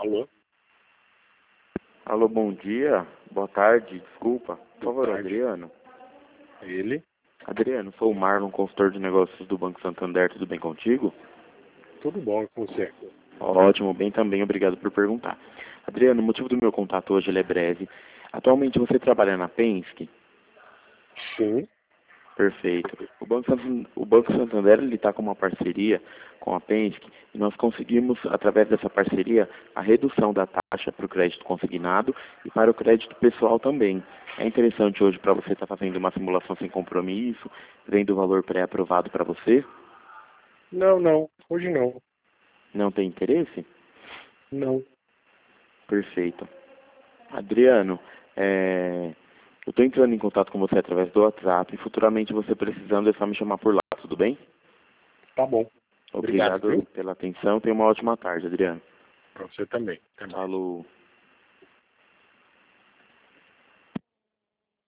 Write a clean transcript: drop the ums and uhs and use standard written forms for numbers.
Alô? Alô, bom dia. Boa tarde, desculpa. Por favor, tarde. Adriano. Ele? Adriano, sou o Marlon, consultor de negócios do Banco Santander. Tudo bem contigo? Tudo bom com você? Ótimo, bem também. Obrigado por perguntar. Adriano, o motivo do meu contato hoje ele é breve. Atualmente você trabalha na Penske? Sim. Perfeito. O Banco Santander ele está com uma parceria com a Penske e nós conseguimos, através dessa parceria, a redução da taxa para o crédito consignado e para o crédito pessoal também. É interessante hoje para você estar fazendo uma simulação sem compromisso, vendo o valor pré-aprovado para você? Não. Hoje não. Não tem interesse? Não. Perfeito. Adriano, eu estou entrando em contato com você através do WhatsApp e futuramente você precisando é só me chamar por lá, tudo bem? Tá bom. Obrigado, Obrigado viu? pela atenção. Tenha uma ótima tarde, Adriano. Pra você também. Até mais. Falou.